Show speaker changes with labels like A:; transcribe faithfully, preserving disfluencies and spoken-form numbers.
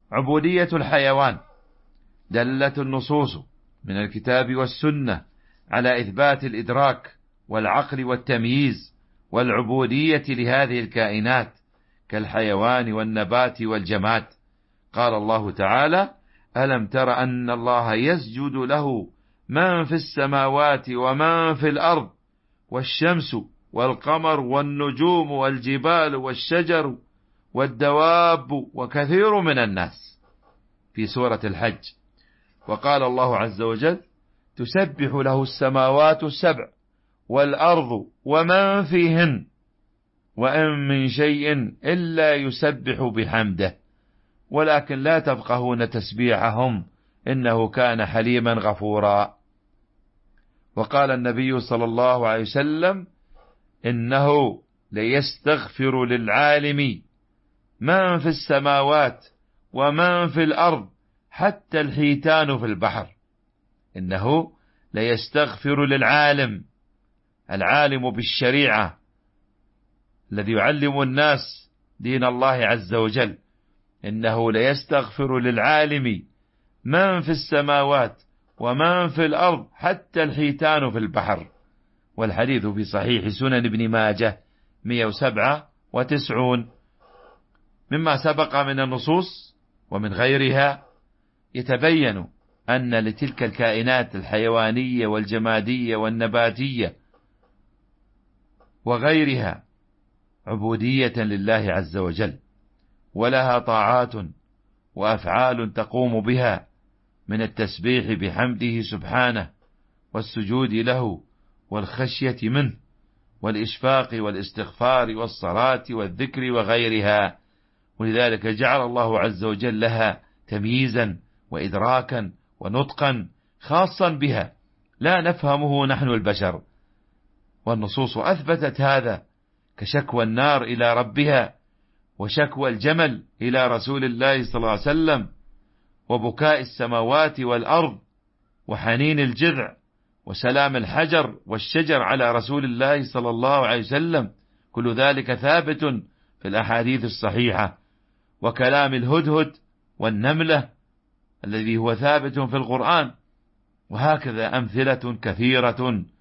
A: عبودية الحيوان. دلت النصوص من الكتاب والسنة على إثبات الإدراك والعقل والتمييز والعبودية لهذه الكائنات كالحيوان والنبات والجماد. قال الله تعالى: ألم تر أن الله يسجد له من في السماوات ومن في الأرض والشمس والقمر والنجوم والجبال والشجر والدواب وكثير من الناس، في سورة الحج. وقال الله عز وجل: تسبح له السماوات السبع والأرض ومن فيهن وإن من شيء إلا يسبح بحمده ولكن لا تفقهون تسبيحهم إنه كان حليما غفورا. وقال النبي صلى الله عليه وسلم: إنه ليستغفر للعالم من في السماوات ومن في الأرض حتى الحيتان في البحر. إنه ليستغفر للعالم، العالم بالشريعة الذي يعلم الناس دين الله عز وجل، إنه ليستغفر للعالم من في السماوات ومن في الأرض حتى الحيتان في البحر. والحديث في صحيح سنن ابن ماجه مئة وسبعة وتسعون. مما سبق من النصوص ومن غيرها يتبين أن لتلك الكائنات الحيوانية والجمادية والنباتية وغيرها عبودية لله عز وجل، ولها طاعات وأفعال تقوم بها من التسبيح بحمده سبحانه والسجود له والخشية منه والإشفاق والاستغفار والصلاة والذكر وغيرها. ولذلك جعل الله عز وجل لها تمييزا وإدراكا ونطقا خاصا بها لا نفهمه نحن البشر. والنصوص أثبتت هذا، كشكوى النار إلى ربها، وشكوى الجمل إلى رسول الله صلى الله عليه وسلم، وبكاء السماوات والأرض، وحنين الجذع، وسلام الحجر والشجر على رسول الله صلى الله عليه وسلم. كل ذلك ثابت في الأحاديث الصحيحة. وكلام الهدهد والنملة الذي هو ثابت في القرآن. وهكذا أمثلة كثيرة